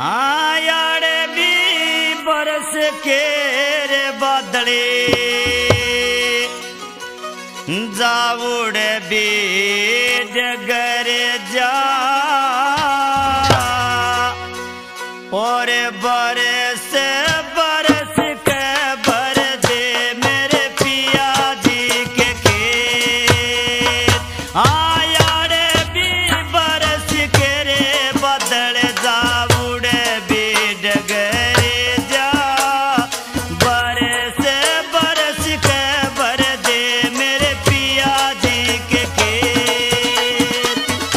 आयाड़े भी बरस के रे बादले जावुड़े भी डगर जा और बरस बरस के भर दे मेरे पिया जी के खेत। आयाड़े भी बरस के रे बादल जावुड़े भी डगर जा बरस बरस के भर दे मेरे पिया जी के खेत।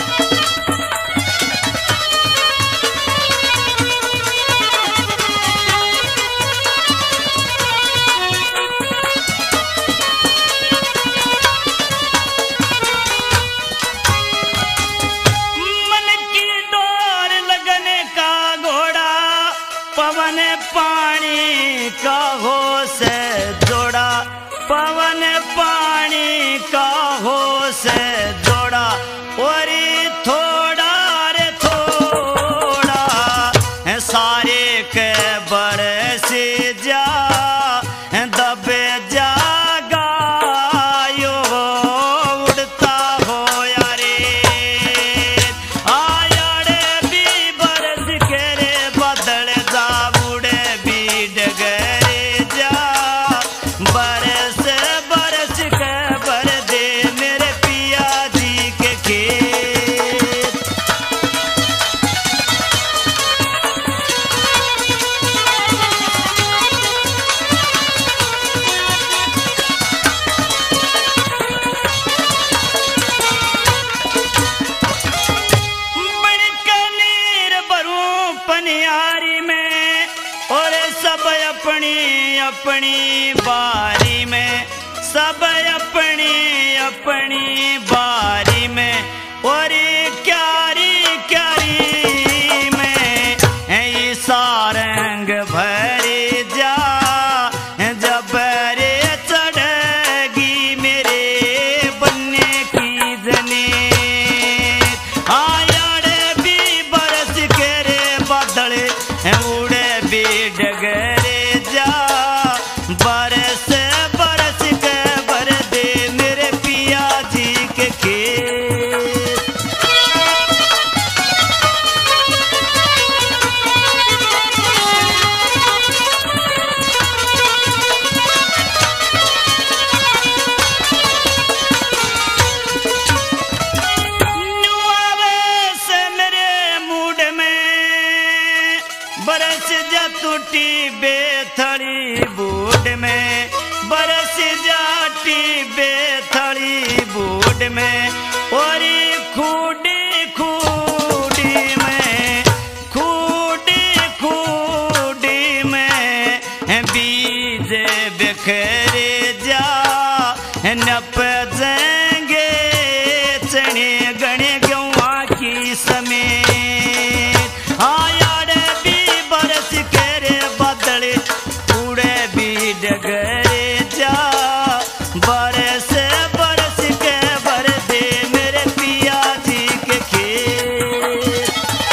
मन की डोर लगने का घोड़ा पवन पानी का हो से जोड़ा पवन पानी का हो से जोड़ा और थोड़ा रे थोड़ा सारे के बरस जा दबे जागा यो उड़ता हो यारे। आयाड़े भी बरस के रे बादल जावुड़े भी डगर जा बरस बरस के भर दे मेरे पिया जी के खेत। बड़कनीर भरूं पनियारी में और सब अपनी अपनी बारी में सब अपनी अपनी बारी में और क्यारी क्यारी में ईसा रंग भरी जा जब रे चढ़ेगी मेरे बनने की जने। आयाड़े भी बरस के रे बादल उड़े भी डगर जा बरस बरस के भर दे मेरे पिया जी के खेत। नुआवे से मेरे मूड में बरस जा टूटी बेथड़ी बूढ़ में बरस जाटी बेथड़ी बूढ़ में और खूडी खूडी में खूडी खूडी में बीज बिखरे जा नप जाएंगे चने गणे गेहूं की समेत। आयाड़े भी बरस के रे बादल उड़े भी डगर जा बरस बरस के भर दे मेरे पिया जी के खेत।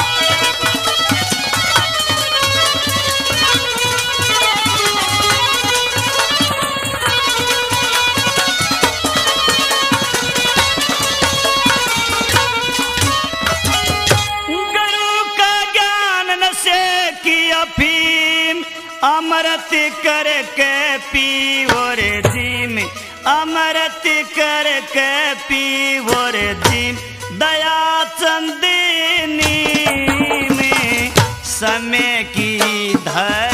गुरु का ज्ञान नशे की अफीम अमृत करके पीवो रे जीम अमृत करके पीवो रे जीम। दया चंदनी में समय की धर